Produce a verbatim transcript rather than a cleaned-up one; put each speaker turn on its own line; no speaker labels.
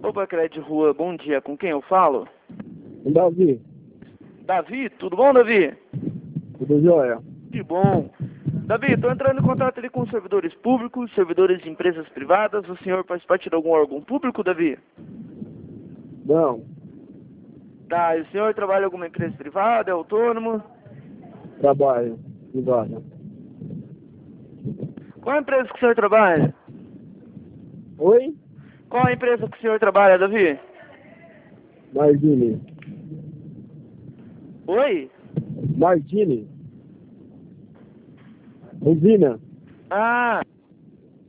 Opa, Crédito Rua, bom dia. Com quem eu falo?
Davi,
Davi, tudo bom, Davi?
tudo jóia?
Que bom. Davi, estou entrando em contato ali com servidores públicos, servidores de empresas privadas. O senhor faz parte de algum órgão público, Davi?
Não,
Tá, e o senhor trabalha em alguma empresa privada, é autônomo?
trabalho, privada.
Qual a empresa que o senhor trabalha?
Oi?
Qual a empresa que o senhor trabalha, Davi?
Martini.
Oi?
Martini. Usina.
Ah...